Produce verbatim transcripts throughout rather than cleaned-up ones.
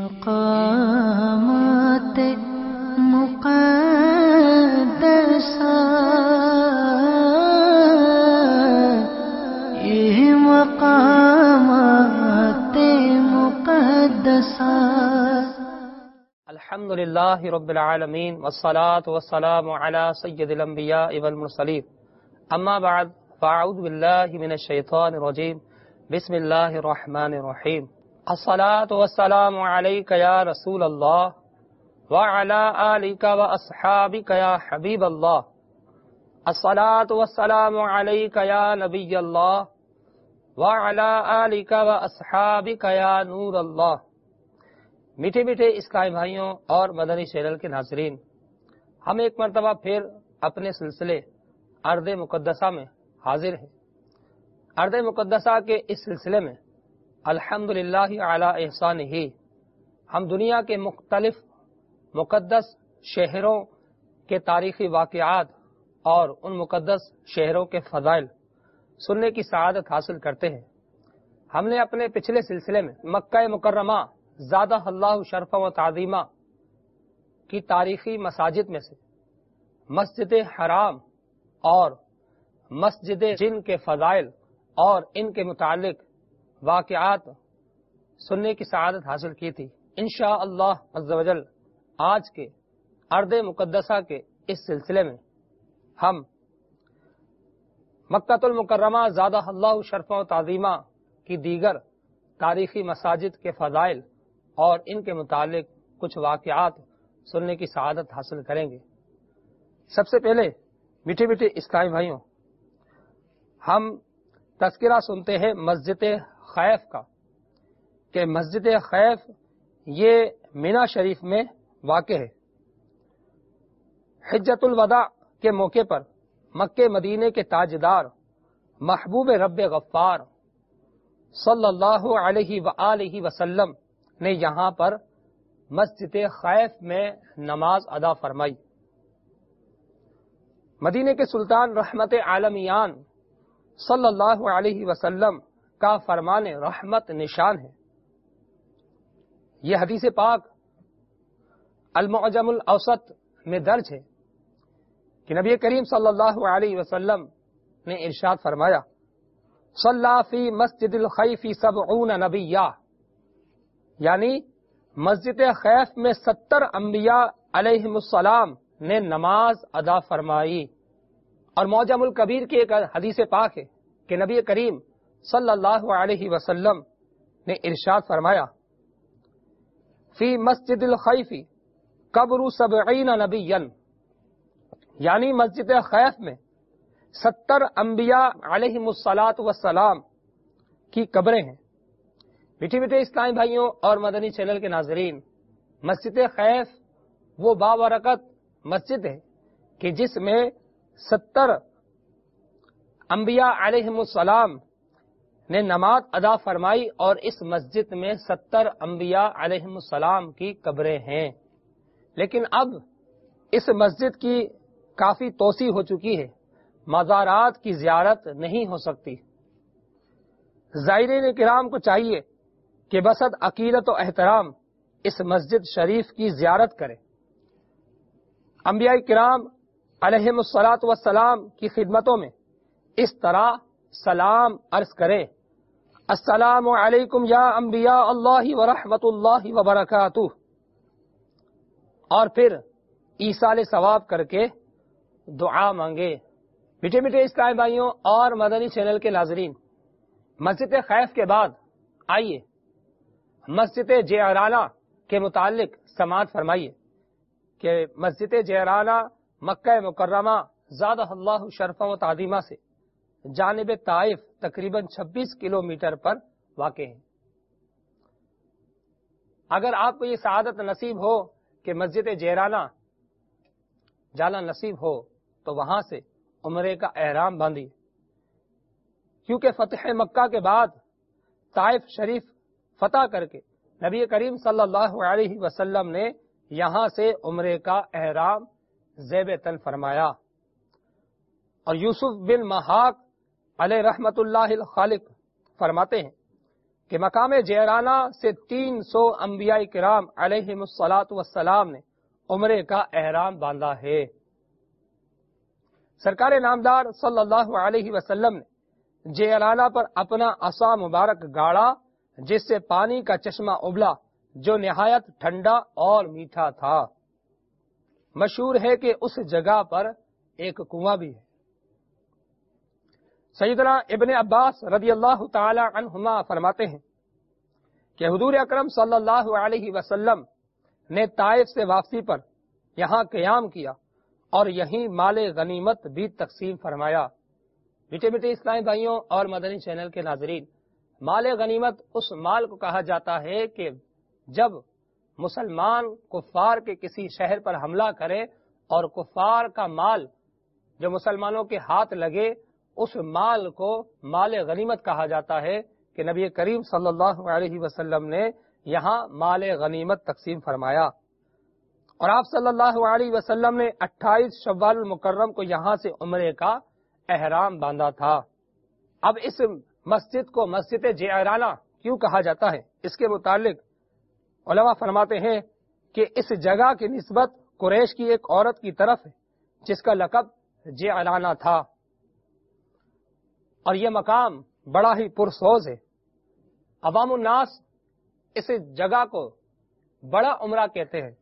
مقامات مقدسہ یہ مقامات مقدسہ الحمد للہ رب العالمین والصلاة والسلام علی سید الانبیاء والمرسلین اما بعد فاعوذ باللہ من الشیطان الرجیم بسم اللہ الرحمن الرحیم الصلاة والسلام علیک یا رسول اللہ وعلی آلک واصحابک یا حبیب اللہ الصلاة والسلام علیک یا نبی اللہ وعلی آلک واصحابک یا نور اللہ۔ میٹھے میٹھے اسلامی بھائیوں اور مدنی چینل کے ناظرین، ہم ایک مرتبہ پھر اپنے سلسلے ارض مقدسہ میں حاضر ہیں۔ ارض مقدسہ کے اس سلسلے میں الحمدللہ علی احسانہ ہی ہم دنیا کے مختلف مقدس شہروں کے تاریخی واقعات اور ان مقدس شہروں کے فضائل سننے کی سعادت حاصل کرتے ہیں۔ ہم نے اپنے پچھلے سلسلے میں مکہ مکرمہ زادہ اللہ شرفا و تعظیمہ کی تاریخی مساجد میں سے مسجد حرام اور مسجد جن کے فضائل اور ان کے متعلق واقعات سننے کی سعادت حاصل کی تھی۔ انشاءاللہ عز و جل آج کے ارض مقدسہ کے اس سلسلے میں ہم مکہ المکرمہ زادہ اللہ شرفا و تعظیمہ کی دیگر تاریخی مساجد کے فضائل اور ان کے متعلق کچھ واقعات سننے کی سعادت حاصل کریں گے۔ سب سے پہلے میٹھے میٹھے اسلامی بھائیوں، ہم تذکرہ سنتے ہیں مسجد خیف کا، کہ مسجد خیف یہ مینا شریف میں واقع ہے۔ حجۃ الوداع کے موقع پر مکہ مدینے کے تاجدار محبوب رب غفار صلی اللہ علیہ وآلہ وسلم نے یہاں پر مسجد خیف میں نماز ادا فرمائی۔ مدینے کے سلطان رحمت عالمیان صلی اللہ علیہ وسلم کا فرمان رحمت نشان ہے۔ یہ حدیث پاک المعجم الاوسط میں درج ہے کہ نبی کریم صلی اللہ علیہ وسلم نے ارشاد فرمایا، صلی فی مسجد الخیف سبعون نبیہ، یعنی مسجد خیف میں ستر انبیاء علیہم السلام نے نماز ادا فرمائی۔ اور معجم الکبیر کی ایک حدیث پاک ہے کہ نبی کریم صلی اللہ علیہ وسلم نے ارشاد فرمایا، فی مسجد الخیف قبر سبعین نبیا، یعنی مسجد خیف میں ستر انبیاء علیہم الصلاۃ والسلام کی قبریں ہیں۔ میٹھے میٹھے اسلامی بھائیوں اور مدنی چینل کے ناظرین، مسجد خیف وہ بابرکت مسجد ہے کہ جس میں ستر انبیاء علیہم السلام نے نماز ادا فرمائی، اور اس مسجد میں ستر انبیاء علیہم السلام کی قبریں ہیں۔ لیکن اب اس مسجد کی کافی توسیع ہو چکی ہے، مزارات کی زیارت نہیں ہو سکتی۔ زائرین کرام کو چاہیے کہ بسد عقیدت و احترام اس مسجد شریف کی زیارت کرے۔ انبیاء کرام علیہم الصلاۃ والسلام کی خدمتوں میں اس طرح سلام عرض کرے، السلام علیکم یا انبیاء اللہ ورحمۃ اللہ وبرکاتہ، اور پھر ایصال ثواب کر کے دعا مانگے۔ میٹھے میٹھے اسلامی بھائیوں اور مدنی چینل کے ناظرین، مسجد خیف کے بعد آئیے مسجد جعرانہ کے متعلق سماعت فرمائیے کہ مسجد جعرانہ مکہ مکرمہ زادہ اللہ شرفا و تعظیمہ سے جانب طائف تقریباً چھبیس کلومیٹر پر واقع ہے۔ اگر آپ کو یہ سعادت نصیب ہو کہ مسجد جعرانہ جانا نصیب ہو تو وہاں سے عمرے کا احرام باندھی، کیونکہ فتح مکہ کے بعد طائف شریف فتح کر کے نبی کریم صلی اللہ علیہ وسلم نے یہاں سے عمرے کا احرام زیب تن فرمایا۔ اور یوسف بن محاق علیہ رحمت اللہ الخالق فرماتے ہیں کہ مقام جعرانہ سے تین سو انبیاء کرام علیہم الصلاۃ والسلام نے عمرے کا احرام باندھا ہے۔ سرکار نامدار صلی اللہ علیہ وسلم نے جعرانہ پر اپنا عصا مبارک گاڑا، جس سے پانی کا چشمہ ابلا جو نہایت ٹھنڈا اور میٹھا تھا۔ مشہور ہے کہ اس جگہ پر ایک کنواں بھی ہے۔ سیدنا ابن عباس رضی اللہ تعالی عنہما فرماتے ہیں کہ حضور اکرم صلی اللہ علیہ وسلم نے طائف سے واپسی پر یہاں قیام کیا اور یہیں مال غنیمت بھی تقسیم فرمایا۔ میٹھے میٹھے اسلامی بھائیوں اور مدنی چینل کے ناظرین، مال غنیمت اس مال کو کہا جاتا ہے کہ جب مسلمان کفار کے کسی شہر پر حملہ کرے اور کفار کا مال جو مسلمانوں کے ہاتھ لگے، اس مال کو مال غنیمت کہا جاتا ہے کہ نبی کریم صلی اللہ علیہ وسلم نے یہاں مال غنیمت تقسیم فرمایا، اور آپ صلی اللہ علیہ وسلم نے اٹھائیس شوال المکرم کو یہاں سے عمرے کا احرام باندھا تھا۔ اب اس مسجد کو مسجد جعرانہ کیوں کہا جاتا ہے، اس کے متعلق علماء فرماتے ہیں کہ اس جگہ کی نسبت قریش کی ایک عورت کی طرف ہے جس کا لقب جعرانہ تھا، اور یہ مقام بڑا ہی پرسوز ہے۔ عوام الناس اس جگہ کو بڑا عمرہ کہتے ہیں۔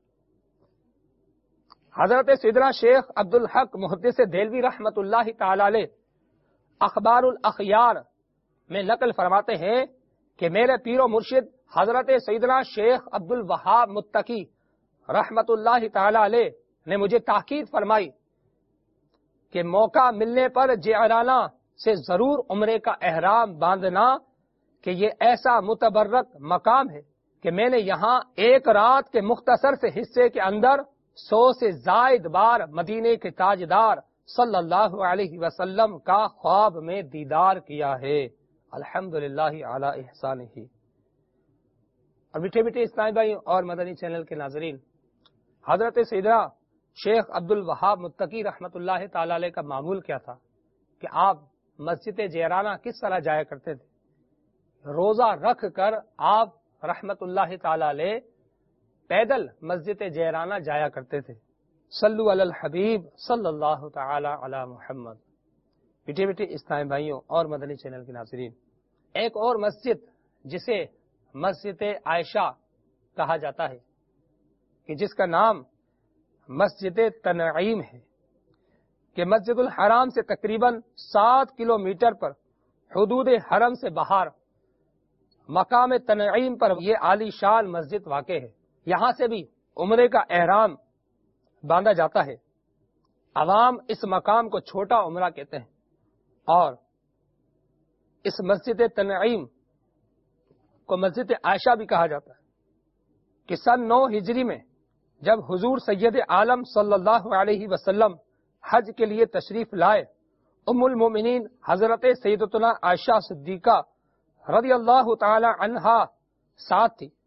حضرت سیدنا شیخ عبدالحق محدث دہلوی رحمت اللہ تعالی علیہ اخبار الاخیار میں نقل فرماتے ہیں کہ میرے پیر و مرشد حضرت سیدنا شیخ عبد الوہاب متقی رحمت اللہ تعالی علیہ نے مجھے تاکید فرمائی کہ موقع ملنے پر جعرانہ سے ضرور عمرے کا احرام باندھنا، کہ یہ ایسا متبرک مقام ہے کہ میں نے یہاں ایک رات کے مختصر سے حصے کے اندر سو سے زائد بار مدینے کے تاجدار صلی اللہ علیہ وسلم کا خواب میں دیدار کیا ہے۔ الحمدللہ علی احسانہ۔ اور میٹھے میٹھے اسلامی بھائی اور مدنی چینل کے ناظرین، حضرت سیدنا شیخ عبد الوہاب متقی رحمت اللہ تعالی علیہ کا معمول کیا تھا کہ آپ مسجد جعرانہ کس طرح جایا کرتے تھے؟ روزہ رکھ کر آپ رحمت اللہ تعالی علیہ پیدل مسجد جعرانہ جایا کرتے تھے۔ صلو علی الحبیب صلی اللہ تعالی علی محمد۔ میٹھے میٹھے اسلامی بھائیوں اور مدنی چینل کے ناظرین، ایک اور مسجد جسے مسجد عائشہ کہا جاتا ہے کہ جس کا نام مسجد تنعیم ہے، کہ مسجد الحرام سے تقریباً سات کلومیٹر پر حدود حرم سے باہر مقام تنعیم پر یہ عالی شان مسجد واقع ہے۔ یہاں سے بھی عمرے کا احرام باندھا جاتا ہے۔ عوام اس مقام کو چھوٹا عمرہ کہتے ہیں، اور اس مسجد تنعیم کو مسجد عائشہ بھی کہا جاتا ہے کہ سن نو ہجری میں جب حضور سید عالم صلی اللہ علیہ وسلم حج کے لیے تشریف لائے، ام المومنین حضرت سیدتنا عائشہ صدیقہ رضی اللہ تعالی عنہا ساتھ تھی۔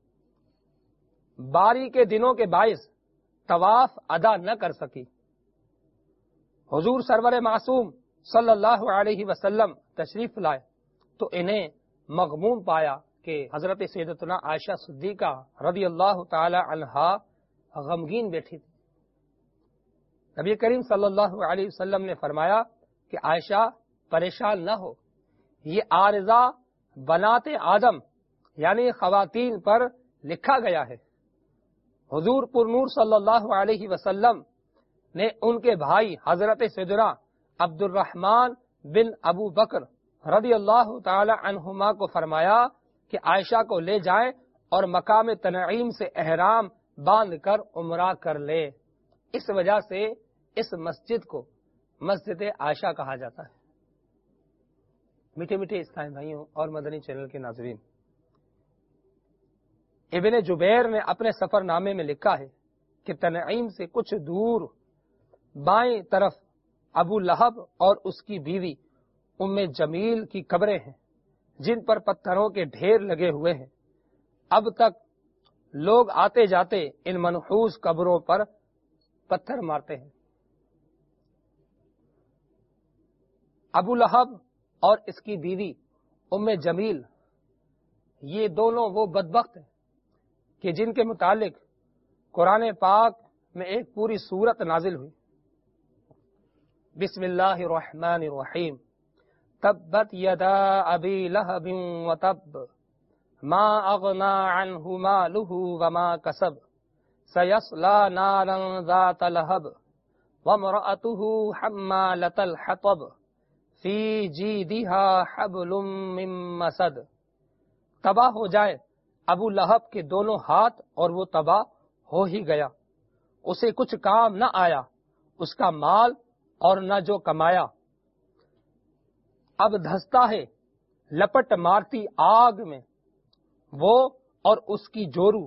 باری کے دنوں کے باعث طواف ادا نہ کر سکی۔ حضور سرور معصوم صلی اللہ علیہ وسلم تشریف لائے تو انہیں مغموم پایا کہ حضرت سیدتنا عائشہ صدیقہ رضی اللہ تعالی عنہا غمگین بیٹھی تھی۔ نبی کریم صلی اللہ علیہ وسلم نے فرمایا کہ عائشہ پریشان نہ ہو، یہ عارضہ بنات آدم یعنی خواتین پر لکھا گیا ہے۔ حضور پر نور صلی اللہ علیہ وسلم نے ان کے بھائی حضرت سیدنا عبد الرحمن بن ابو بکر رضی اللہ تعالی عنہما کو فرمایا کہ عائشہ کو لے جائیں اور مقام تنعیم سے احرام باندھ کر عمرہ کر لے۔ اس وجہ سے اس مسجد کو مسجد عائشہ کہا جاتا ہے۔ میٹھے میٹھے اسلامی بھائیوں اور مدنی چینل کے ناظرین، ابن جبیر نے اپنے سفر نامے میں لکھا ہے کہ تنعیم سے کچھ دور بائیں طرف ابو لہب اور اس کی بیوی ام جمیل کی قبریں ہیں جن پر پتھروں کے ڈھیر لگے ہوئے ہیں۔ اب تک لوگ آتے جاتے ان منحوس قبروں پر پتھر مارتے ہیں۔ ابو لہب اور اس کی بیوی ام جمیل یہ دونوں وہ بدبخت ہیں کہ جن کے متعلق قرآن پاک میں ایک پوری سورت نازل ہوئی۔ بسم اللہ الرحمن الرحیم، تبت یدا ابی لہب وتب ما اغنی عنہ مالہ وما کسب سیصلی نارا ذات لہب وامرأتہ حمالۃ الحطب فی جیدہا حبل من مسد۔ تباہ ہو جائے ابو لہب کے دونوں ہاتھ، اور وہ تباہ ہو ہی گیا، اسے کچھ کام نہ آیا اس کا مال اور نہ جو کمایا۔ اب دھستا ہے لپٹ مارتی آگ میں وہ اور اس کی جورو،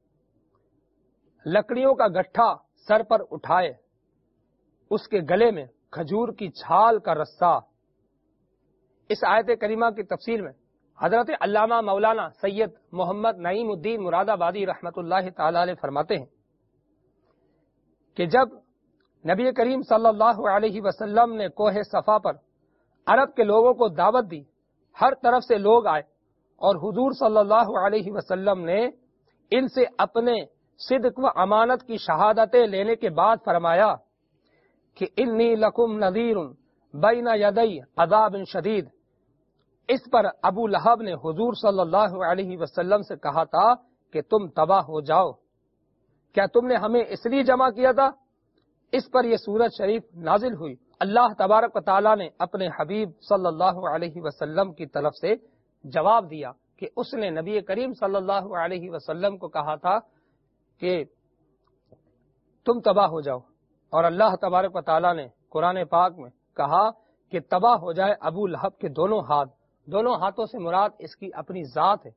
لکڑیوں کا گٹھا سر پر اٹھائے، اس کے گلے میں کھجور کی چھال کا رسہ۔ اس آیت کریمہ کی تفسیر میں حضرت علامہ مولانا سید محمد نعیم الدین مراد آبادی رحمۃ اللہ تعالی علیہ فرماتے ہیں کہ جب نبی کریم صلی اللہ علیہ وسلم نے کوہ صفا پر عرب کے لوگوں کو دعوت دی، ہر طرف سے لوگ آئے، اور حضور صلی اللہ علیہ وسلم نے ان سے اپنے صدق و امانت کی شہادتیں لینے کے بعد فرمایا کہ انی لکم نذیر بین یدی عذاب شدید۔ اس پر ابو لہب نے حضور صلی اللہ علیہ وسلم سے کہا تھا کہ تم تباہ ہو جاؤ، کیا تم نے ہمیں اس لیے جمع کیا تھا؟ اس پر یہ سورت شریف نازل ہوئی۔ اللہ تبارک و تعالیٰ نے اپنے حبیب صلی اللہ علیہ وسلم کی طرف سے جواب دیا کہ اس نے نبی کریم صلی اللہ علیہ وسلم کو کہا تھا کہ تم تباہ ہو جاؤ، اور اللہ تبارک و تعالیٰ نے قرآن پاک میں کہا کہ تباہ ہو جائے ابو لہب کے دونوں ہاتھ۔ دونوں ہاتھوں سے مراد اس کی اپنی ذات ہے۔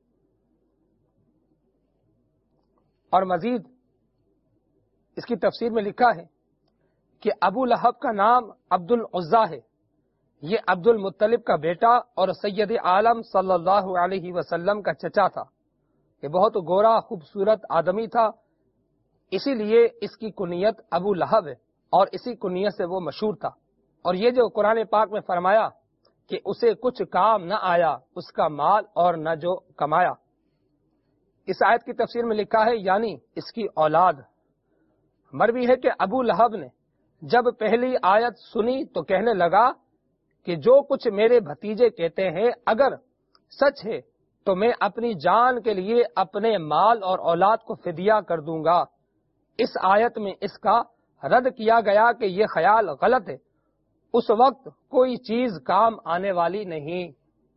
اور مزید اس کی تفسیر میں لکھا ہے کہ ابو لہب کا نام عبد العزیٰ ہے، یہ عبد المطلب کا بیٹا اور سید عالم صلی اللہ علیہ وسلم کا چچا تھا۔ یہ بہت گورا خوبصورت آدمی تھا، اسی لیے اس کی کنیت ابو لہب ہے، اور اسی کنیت سے وہ مشہور تھا۔ اور یہ جو قرآن پاک میں فرمایا کہ اسے کچھ کام نہ آیا اس کا مال اور نہ جو کمایا، اس آیت کی تفسیر میں لکھا ہے یعنی اس کی اولاد۔ مروی ہے کہ ابو لہب نے جب پہلی آیت سنی تو کہنے لگا کہ جو کچھ میرے بھتیجے کہتے ہیں اگر سچ ہے تو میں اپنی جان کے لیے اپنے مال اور اولاد کو فدیہ کر دوں گا۔ اس آیت میں اس کا رد کیا گیا کہ یہ خیال غلط ہے، اس وقت کوئی چیز کام آنے والی نہیں۔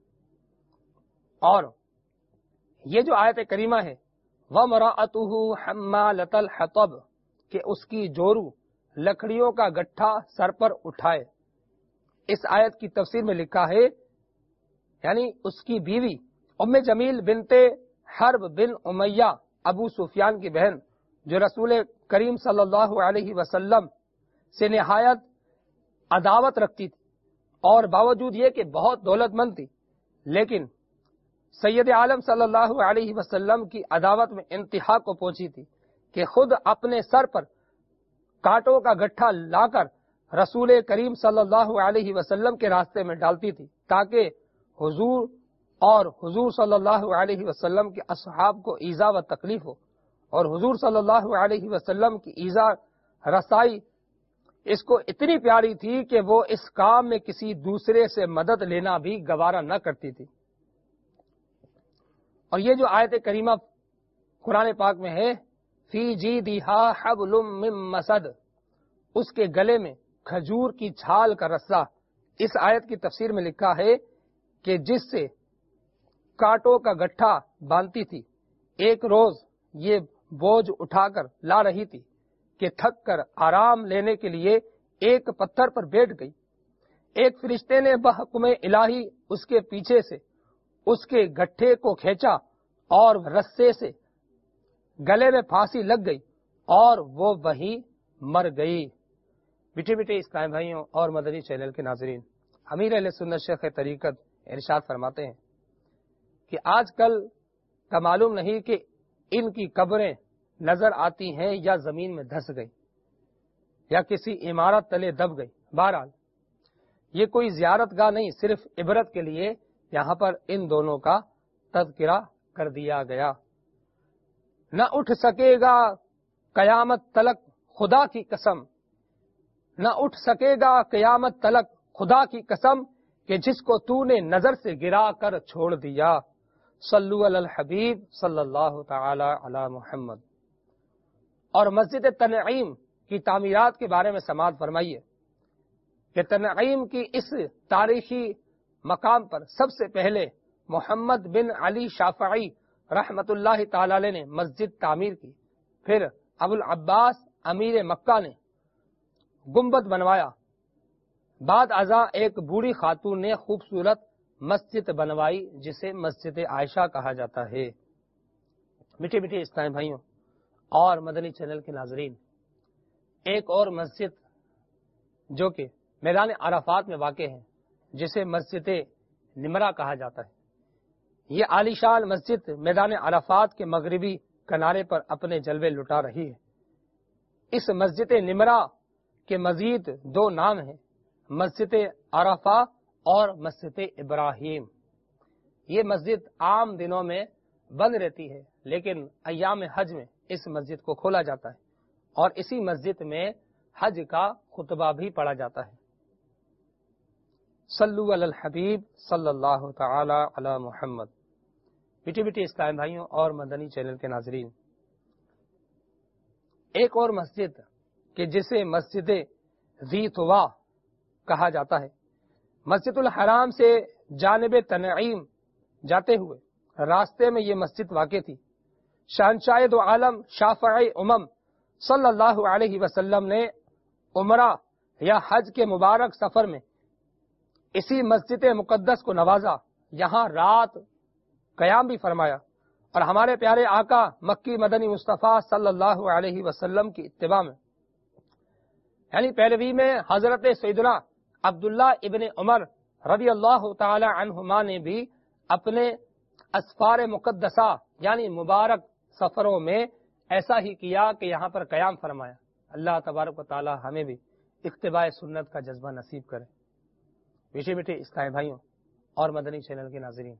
اور یہ جو آیت کریمہ ہے وَامْرَأَتُهُ حَمَّالَةَ الْحَطَبِ کہ اس کی جورو لکڑیوں کا گٹھا سر پر اٹھائے، اس آیت کی تفسیر میں لکھا ہے یعنی اس کی بیوی ام جمیل بنت حرب بن امیہ ابو سفیان کی بہن، جو رسول کریم صلی اللہ علیہ وسلم سے نہایت عداوت رکھتی تھی، اور باوجود یہ کہ بہت دولت مند تھی، لیکن سید عالم صلی اللہ علیہ وسلم کی عداوت میں انتہا کو پہنچی تھی کہ خود اپنے سر پر کانٹوں کا گٹھا لا کر رسول کریم صلی اللہ علیہ وسلم کے راستے میں ڈالتی تھی تاکہ حضور اور حضور صلی اللہ علیہ وسلم کے اصحاب کو ایذا و تکلیف ہو، اور حضور صلی اللہ علیہ وسلم کی ایذا رسائی اس کو اتنی پیاری تھی کہ وہ اس کام میں کسی دوسرے سے مدد لینا بھی گوارا نہ کرتی تھی۔ اور یہ جو آیت کریمہ قرآن پاک میں ہے فی جیدہا حبل من مسد، اس کے گلے میں کھجور کی چھال کا رسہ، اس آیت کی تفسیر میں لکھا ہے کہ جس سے کانٹوں کا گٹھا باندھتی تھی، ایک روز یہ بوجھ اٹھا کر لا رہی تھی کہ تھک کر آرام لینے کے لیے ایک پتھر پر بیٹھ گئی، ایک فرشتے نے بحکم الہی اس کے پیچھے سے اس کے گٹھے کو کھینچا اور رسے سے گلے میں پھانسی لگ گئی اور وہ وہیں مر گئی۔ بیٹے بیٹے اسلام بھائیوں اور مدنی چینل کے ناظرین، امیر اہل سنت شیخ طریقت ارشاد فرماتے ہیں کہ آج کل کا معلوم نہیں کہ ان کی قبریں نظر آتی ہیں یا زمین میں دھس گئی یا کسی عمارت تلے دب گئی۔ بہرحال یہ کوئی زیارت گاہ نہیں، صرف عبرت کے لیے یہاں پر ان دونوں کا تذکرہ کر دیا گیا۔ نہ اٹھ سکے گا قیامت تلک خدا کی قسم، نہ اٹھ سکے گا قیامت تلک خدا کی قسم کہ جس کو تو نے نظر سے گرا کر چھوڑ دیا۔ صلو علی الحبیب صلی اللہ تعالی علی محمد۔ اور مسجد تنعیم کی تعمیرات کے بارے میں سماعت فرمائیے کہ تنعیم کی اس تاریخی مقام پر سب سے پہلے محمد بن علی شافعی رحمت اللہ تعالی علیہ نے مسجد تعمیر کی، پھر ابو العباس امیر مکہ نے گنبد بنوایا، بعد ازاں ایک بوڑھی خاتون نے خوبصورت مسجد بنوائی جسے مسجد عائشہ کہا جاتا ہے۔ میٹھے میٹھے اسلامی بھائیوں اور مدنی چینل کے ناظرین، ایک اور مسجد جو کہ میدان عرفات میں واقع ہے جسے مسجد نمرہ کہا جاتا ہے، یہ عالیشان مسجد میدان عرفات کے مغربی کنارے پر اپنے جلوے لٹا رہی ہے۔ اس مسجد نمرہ کے مزید دو نام ہیں، مسجد عرفہ اور مسجد ابراہیم۔ یہ مسجد عام دنوں میں بند رہتی ہے، لیکن ایام حج میں اس مسجد کو کھولا جاتا ہے اور اسی مسجد میں حج کا خطبہ بھی پڑھا جاتا ہے۔ صلو علی الحبیب صلی اللہ تعالی علی محمد۔ بیٹی بیٹی اسلام بھائیوں اور مدنی چینل کے ناظرین، ایک اور مسجد کہ جسے مسجد ذی طوا کہا جاتا ہے، مسجد الحرام سے جانب تنعیم جاتے ہوئے راستے میں یہ مسجد واقع تھی۔ شہنشاہ دو عالم شافعی امم صلی اللہ علیہ وسلم نے عمرہ یا حج کے مبارک سفر میں اسی مسجد مقدس کو نوازا، یہاں رات قیام بھی فرمایا اور ہمارے پیارے آقا مکی مدنی مصطفیٰ صلی اللہ علیہ وسلم کی اتباع میں یعنی پیروی میں حضرت سیدنا عبداللہ ابن عمر رضی اللہ تعالی عنہما نے بھی اپنے اسفار مقدسہ یعنی مبارک سفروں میں ایسا ہی کیا کہ یہاں پر قیام فرمایا۔ اللہ تبارک و تعالی ہمیں بھی اتباع سنت کا جذبہ نصیب کرے۔ میٹھے میٹھے اسلامی بھائیوں اور مدنی چینل کے ناظرین،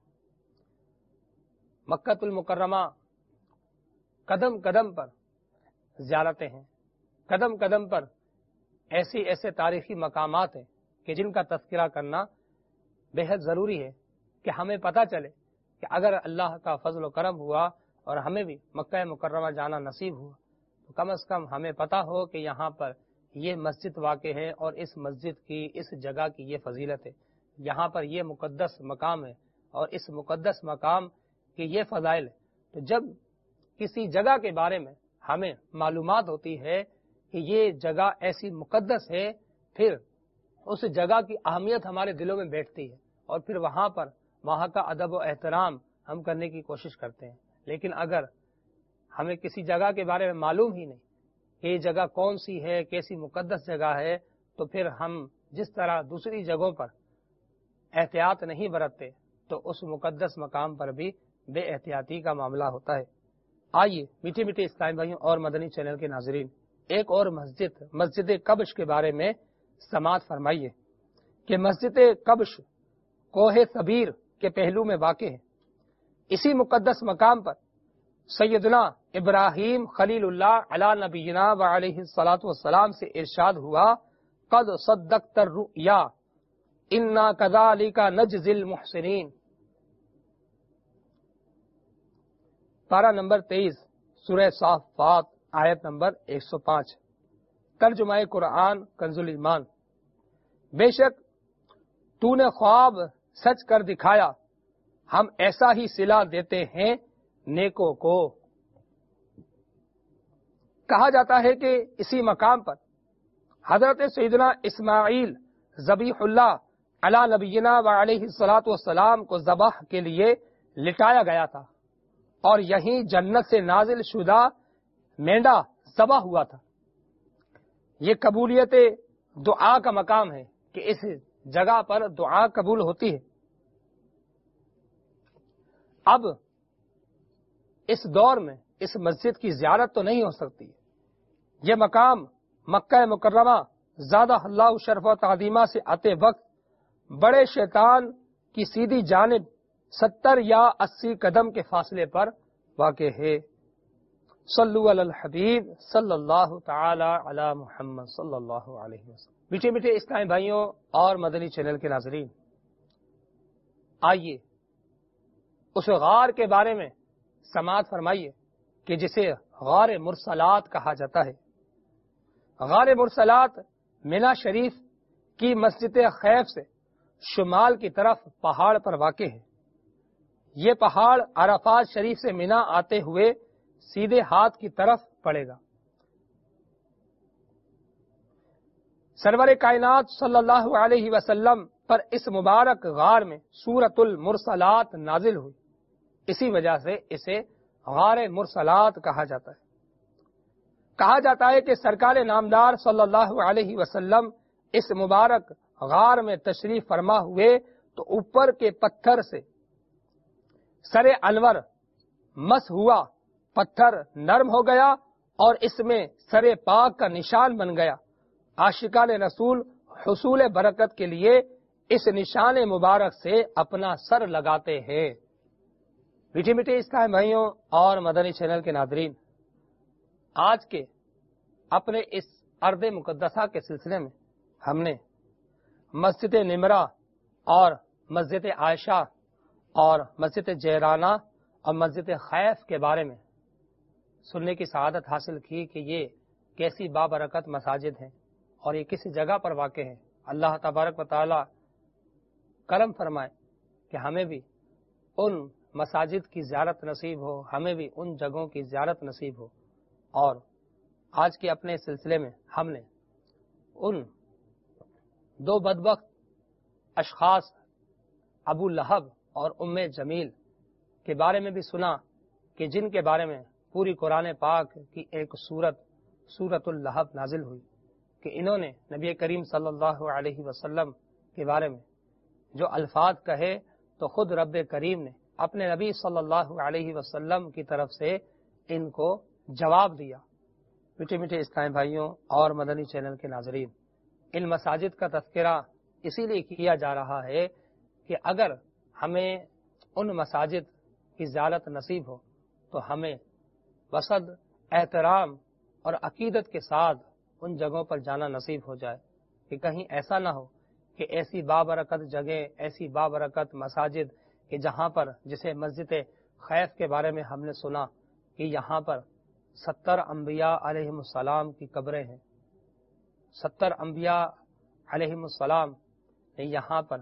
مکہ المکرمہ قدم قدم پر زیارتیں ہیں، قدم قدم پر ایسی ایسے تاریخی مقامات ہیں کہ جن کا تذکرہ کرنا بے حد ضروری ہے کہ ہمیں پتہ چلے کہ اگر اللہ کا فضل و کرم ہوا اور ہمیں بھی مکہ مکرمہ جانا نصیب ہوا تو کم از کم ہمیں پتہ ہو کہ یہاں پر یہ مسجد واقع ہے اور اس مسجد کی اس جگہ کی یہ فضیلت ہے، یہاں پر یہ مقدس مقام ہے اور اس مقدس مقام کی یہ فضائل ہے۔ تو جب کسی جگہ کے بارے میں ہمیں معلومات ہوتی ہے کہ یہ جگہ ایسی مقدس ہے، پھر اس جگہ کی اہمیت ہمارے دلوں میں بیٹھتی ہے اور پھر وہاں پر وہاں کا ادب و احترام ہم کرنے کی کوشش کرتے ہیں۔ لیکن اگر ہمیں کسی جگہ کے بارے میں معلوم ہی نہیں کہ یہ جگہ کون سی ہے، کیسی مقدس جگہ ہے، تو پھر ہم جس طرح دوسری جگہوں پر احتیاط نہیں برتتے تو اس مقدس مقام پر بھی بے احتیاطی کا معاملہ ہوتا ہے۔ آئیے میٹھے میٹھے اسلامی بھائیوں اور مدنی چینل کے ناظرین، ایک اور مسجد مسجد قبش کے بارے میں سماعت فرمائیے کہ مسجد قبش کوہ صبیر کے پہلو میں واقع ہے۔ اسی مقدس مقام پر سیدنا ابراہیم خلیل اللہ علی نبینا و علیہ الصلاۃ والسلام سے ارشاد ہوا، قد صدقت الرؤیا انا کذالک نجزی المحسنین۔ پارہ نمبر تیئیس سورہ صافات آیت نمبر ایک سو پانچ، ترجمہ قرآن کنز الایمان۔ بے شک تو نے خواب سچ کر دکھایا، ہم ایسا ہی صلہ دیتے ہیں نیکوں کو۔ کہا جاتا ہے کہ اسی مقام پر حضرت سیدنا اسماعیل ذبیح اللہ علی نبینا و علیہ الصلاۃ والسلام کو ذبح کے لیے لٹایا گیا تھا اور یہیں جنت سے نازل شدہ مینڈا ذبح ہوا تھا۔ یہ قبولیت دعا کا مقام ہے کہ اس جگہ پر دعا قبول ہوتی ہے۔ اب اس دور میں اس مسجد کی زیارت تو نہیں ہو سکتی، یہ مقام مکہ مکرمہ زادہ اللہ شرف و تعظیمہ سے آتے وقت بڑے شیطان کی سیدھی جانب ستر یا اسی قدم کے فاصلے پر واقع ہے۔ صلو علی الحبیب صلی اللہ تعالی علی محمد صلی اللہ علیہ وسلم۔ میٹھے میٹھے اسلامی بھائیوں اور مدنی چینل کے ناظرین، آئیے اس غار کے بارے میں سماعت فرمائیے کہ جسے غار مرسلات کہا جاتا ہے۔ غار مرسلات مینا شریف کی مسجد خیف سے شمال کی طرف پہاڑ پر واقع ہے۔ یہ پہاڑ عرفات شریف سے مینا آتے ہوئے سیدھے ہاتھ کی طرف پڑے گا۔ سرور کائنات صلی اللہ علیہ وسلم پر اس مبارک غار میں سورۃ المرسلات نازل ہوئی، اسی وجہ سے اسے غار مرسلات کہا جاتا ہے۔ کہا جاتا ہے کہ سرکار نامدار صلی اللہ علیہ وسلم اس مبارک غار میں تشریف فرما ہوئے تو اوپر کے پتھر سے سر انور مس ہوا پتھر نرم ہو گیا اور اس میں سر پاک کا نشان بن گیا۔ عاشقان رسول حصول برکت کے لیے اس نشان مبارک سے اپنا سر لگاتے ہیں۔ میٹھے میٹھے اسلام بھائیوں اور مدنی چینل کے ناظرین، آج کے اپنے اس ارض مقدسہ کے سلسلے میں ہم نے مسجد نمرہ اور مسجد عائشہ اور مسجد جیرانہ اور مسجد خیف کے بارے میں سننے کی سعادت حاصل کی کہ یہ کیسی بابرکت مساجد ہیں اور یہ کسی جگہ پر واقع ہیں۔ اللہ تبارک و تعالی کرم فرمائے کہ ہمیں بھی ان مساجد کی زیارت نصیب ہو، ہمیں بھی ان جگہوں کی زیارت نصیب ہو۔ اور آج کے اپنے سلسلے میں ہم نے ان دو بدبخت اشخاص ابو لہب اور ام جمیل کے بارے میں بھی سنا کہ جن کے بارے میں پوری قرآن پاک کی ایک سورت سورۃ اللہب نازل ہوئی کہ انہوں نے نبی کریم صلی اللہ علیہ وسلم کے بارے میں جو الفاظ کہے تو خود رب کریم نے اپنے نبی صلی اللہ علیہ وسلم کی طرف سے ان کو جواب دیا۔ میٹھے میٹھے اسلامی بھائیوں اور مدنی چینل کے ناظرین، ان مساجد کا تذکرہ اسی لیے کیا جا رہا ہے کہ اگر ہمیں ان مساجد کی زیارت نصیب ہو تو ہمیں وسعت احترام اور عقیدت کے ساتھ ان جگہوں پر جانا نصیب ہو جائے، کہ کہیں ایسا نہ ہو کہ ایسی بابرکت جگہ، ایسی بابرکت مساجد کہ جہاں پر جسے مسجد خیف کے بارے میں ہم نے سنا کہ یہاں پر ستر انبیاء علیہ السلام کی قبریں ہیں، ستر انبیاء علیہ السلام نے یہاں پر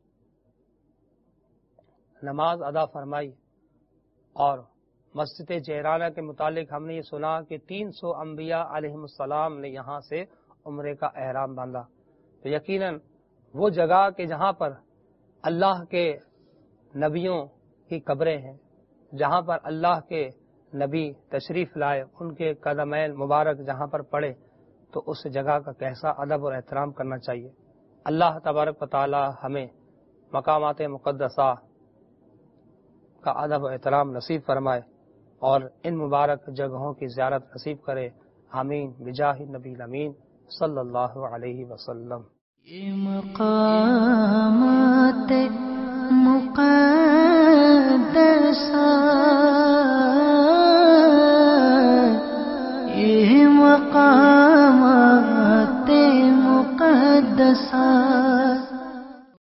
نماز ادا فرمائی، اور مسجد جیرانہ کے متعلق ہم نے یہ سنا کہ تین سو انبیاء علیہ السلام نے یہاں سے عمرے کا احرام باندھا۔ تو یقیناً وہ جگہ کہ جہاں پر اللہ کے نبیوں کی قبریں ہیں، جہاں پر اللہ کے نبی تشریف لائے، ان کے قدمین مبارک جہاں پر پڑے، تو اس جگہ کا کیسا ادب اور احترام کرنا چاہیے۔ اللہ تبارک و تعالی ہمیں مقامات مقدسہ کا ادب و احترام نصیب فرمائے اور ان مبارک جگہوں کی زیارت نصیب کرے۔ آمین بجاہ نبی الامین صلی اللہ علیہ وسلم۔ یہ مقامات مقدسہ